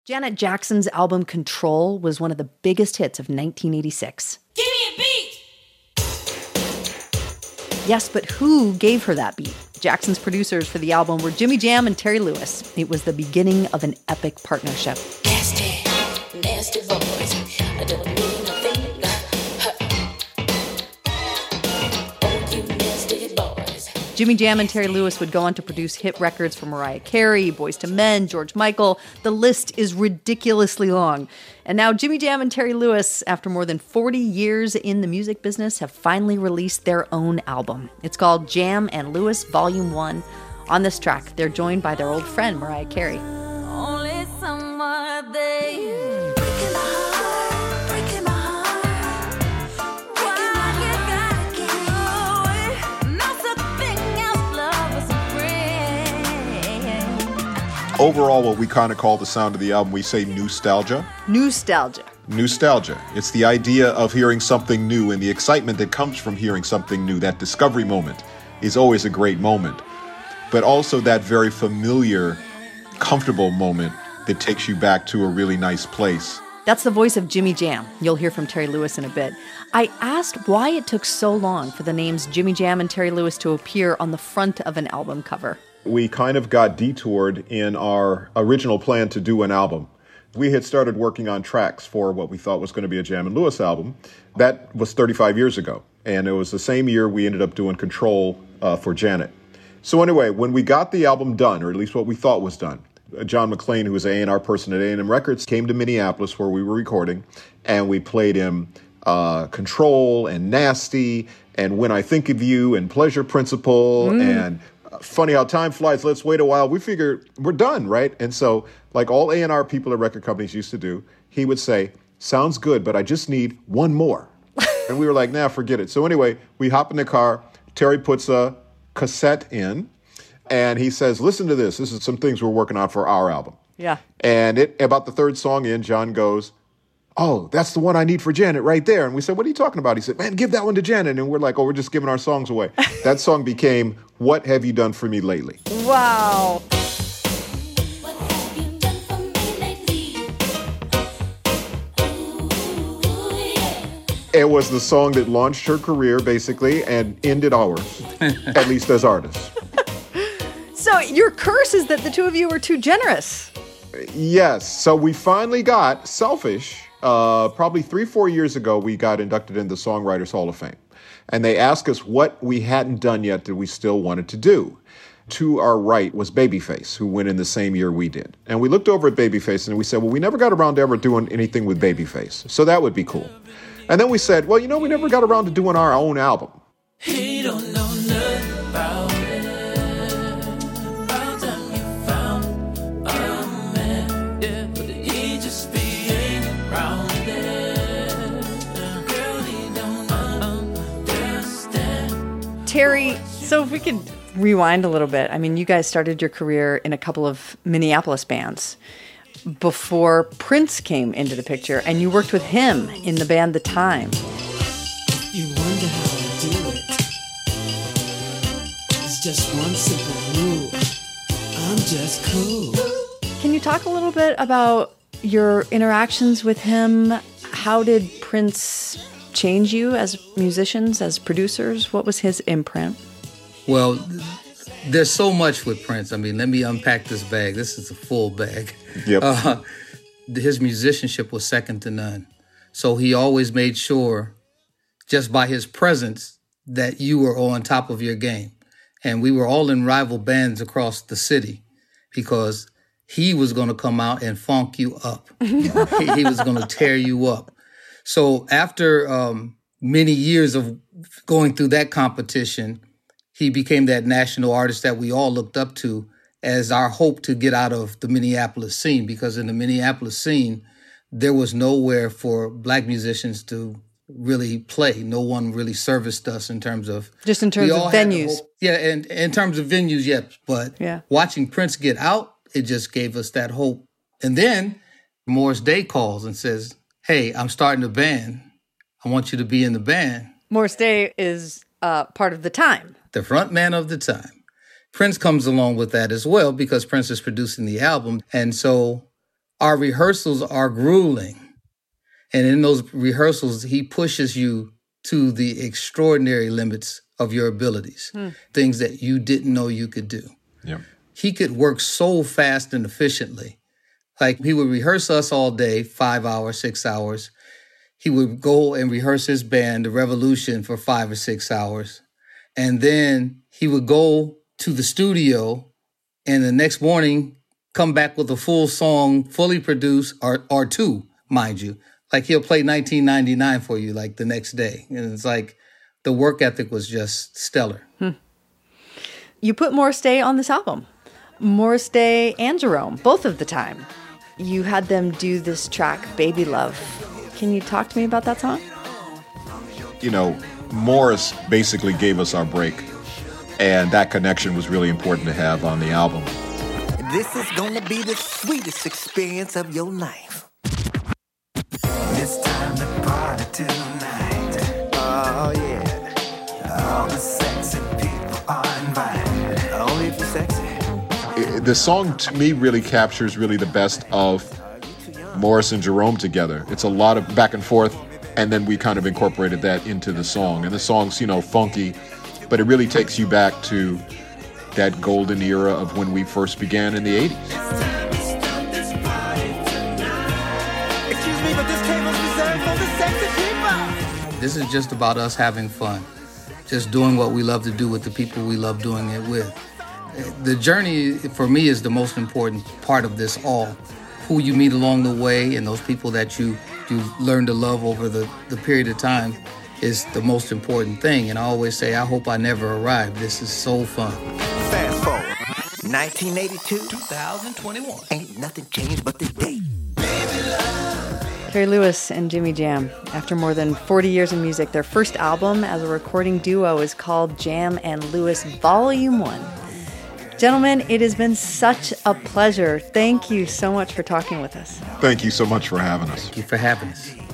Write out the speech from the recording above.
Janet Jackson's album Control was one of the biggest hits of 1986. Give me a beat! Yes, but who gave her that beat? Jackson's producers for the album were Jimmy Jam and Terry Lewis. It was the beginning of an epic partnership. Nasty, nasty boys. I don't mean nothing. Oh, you nasty boys. Jimmy Jam and Terry Lewis would go on to produce hit records for Mariah Carey, Boyz II Men, George Michael. The list is ridiculously long. And now Jimmy Jam and Terry Lewis, after more than 40 years in the music business, have finally released their own album. It's called Jam and Lewis Volume 1. On this track, they're joined by their old friend, Mariah Carey. Only summer days. Overall, what we kind of call the sound of the album, we say nostalgia. Nostalgia. Nostalgia. It's the idea of hearing something new, and the excitement that comes from hearing something new. That discovery moment is always a great moment. But also that very familiar, comfortable moment that takes you back to a really nice place. That's the voice of Jimmy Jam. You'll hear from Terry Lewis in a bit. I asked why it took so long for the names Jimmy Jam and Terry Lewis to appear on the front of an album cover. We kind of got detoured in our original plan to do an album. We had started working on tracks for what we thought was going to be a Jam and Lewis album. That was 35 years ago. And it was the same year we ended up doing Control for Janet. So anyway, when we got the album done, or at least what we thought was done, John McClain, who was an A&R person at A&M Records, came to Minneapolis where we were recording, and we played him Control and Nasty and When I Think of You and Pleasure Principle and Funny How Time Flies, Let's Wait a While. We figured we're done, right? And so, like all A&R people at record companies used to do, he would say, sounds good, but I just need one more. And we were like, nah, forget it. So anyway, we hop in the car. Terry puts a cassette in, and he says, listen to this. This is some things we're working on for our album. Yeah. And about the third song in, John goes, oh, that's the one I need for Janet right there. And we said, what are you talking about? He said, man, give that one to Janet. And we're like, oh, we're just giving our songs away. That song became What Have You Done For Me Lately? Wow. What have you done for me lately? Ooh, yeah. It was the song that launched her career, basically, and ended ours, at least as artists. So your curse is that the two of you were too generous. Yes. So we finally got Selfish. Probably 3-4 years ago, we got inducted into the Songwriters Hall of Fame. And they asked us what we hadn't done yet that we still wanted to do. To our right was Babyface, who went in the same year we did. And we looked over at Babyface and we said, well, we never got around to ever doing anything with Babyface. So that would be cool. And then we said, well, we never got around to doing our own album. He don't know nothing about it. About time you found a man, yeah, but he just be hanging around it. Girl, he don't understand. Terry, so if we could rewind a little bit. I mean, you guys started your career in a couple of Minneapolis bands before Prince came into the picture, and you worked with him in the band The Time. You wonder how I do it. It's just one simple rule. I'm just cool. Can you talk a little bit about your interactions with him? How did Prince change you as musicians, as producers? What was his imprint? Well, there's so much with Prince. I mean, let me unpack this bag. This is a full bag. Yep. His musicianship was second to none. So he always made sure, just by his presence, that you were on top of your game. And we were all in rival bands across the city because he was going to come out and funk you up. He was going to tear you up. So after many years of going through that competition, he became that national artist that we all looked up to as our hope to get out of the Minneapolis scene, because in the Minneapolis scene, there was nowhere for black musicians to really play. No one really serviced us in terms of... Just in terms of venues. Yeah, and in terms of venues, yes. But watching Prince get out, it just gave us that hope. And then Morris Day calls and says, hey, I'm starting a band. I want you to be in the band. Morris Day is part of The Time. The front man of The Time. Prince comes along with that as well because Prince is producing the album. And so our rehearsals are grueling. And in those rehearsals, he pushes you to the extraordinary limits of your abilities, things that you didn't know you could do. Yeah. He could work so fast and efficiently. Like, he would rehearse us all day, 5 hours, 6 hours. He would go and rehearse his band, The Revolution, for 5 or 6 hours. And then he would go to the studio and the next morning come back with a full song, fully produced, or two, mind you. Like, he'll play 1999 for you, like, the next day. And it's like, the work ethic was just stellar. You put Morris Day on this album. Morris Day and Jerome, both of the time. You had them do this track, Baby Love. Can you talk to me about that song? You know, Morris basically gave us our break, and that connection was really important to have on the album. This is gonna be the sweetest experience of your life. It's time to party tonight. Oh, yeah. All the sexy people are invited. Only if you're sexy. The song, to me, really captures really the best of Morris and Jerome together. It's a lot of back and forth, and then we kind of incorporated that into the song. And the song's, you know, funky, but it really takes you back to that golden era of when we first began in the 80s. Excuse me, but this table's reserved for the sexy people. This is just about us having fun, just doing what we love to do with the people we love doing it with. The journey, for me, is the most important part of this all. Who you meet along the way and those people that you learn to love over the period of time is the most important thing. And I always say, I hope I never arrive. This is so fun. Fast forward, 1982. 2021. Ain't nothing changed but the date. Terry Lewis and Jimmy Jam. After more than 40 years in music, their first album as a recording duo is called Jam and Lewis Volume 1. Gentlemen, it has been such a pleasure. Thank you so much for talking with us. Thank you so much for having us. Thank you for having us.